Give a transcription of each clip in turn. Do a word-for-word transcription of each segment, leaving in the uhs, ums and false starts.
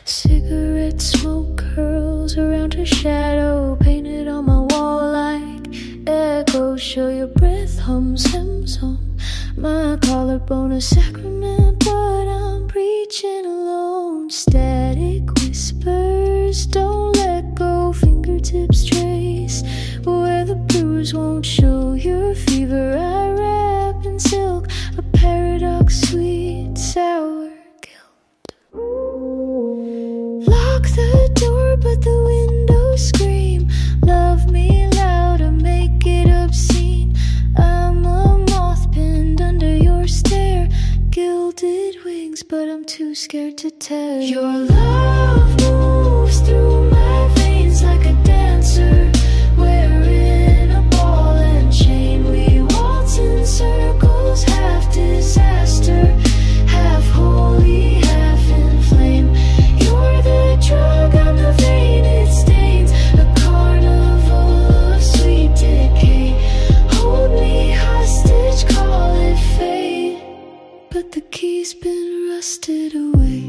Cigarette smoke curls around her shadow, painted on my wall like echoes. Show your breath hums hymns on my collarbone, a sacrament, but I'm preaching alone. Static whispers, don't let go. Fingertips trace where the bruise won't show your fever. I wrap in silk, a paradox, sweet, sour guilt. Lock the door, but the windows scream. Love me louder, make it obscene. I'm a moth pinned under your stare, gilded wings, but I'm too scared to tell. Your love moves through my veins like a dancer, wearing a ball and chain. We waltz in circles, half disaster, half holy, half in flame. You're the drug, I'm the vein it stains, a carnival of sweet decay. Hold me hostage, call it fate, but the key's been rusted away.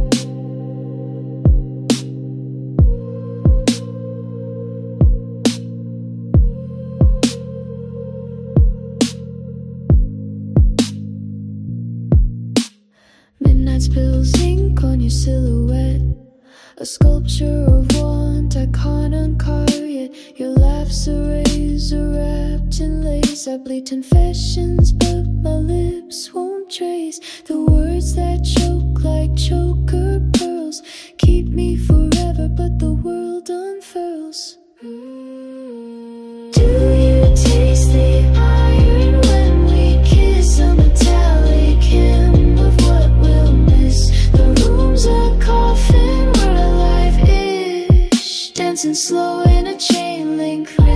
Midnight spills ink on your silhouette, a sculpture of want I can't uncar yet. Your laugh's a razor wrapped in lace. I bleed confessions, but my lips won't trace the words that choke like choker pearls. Keep me forever, but the world unfurls. Do you taste the iron when we kiss? A metallic hymn of what we'll miss. The room's a coffin, we're alive-ish, dancing slow in a chain link race.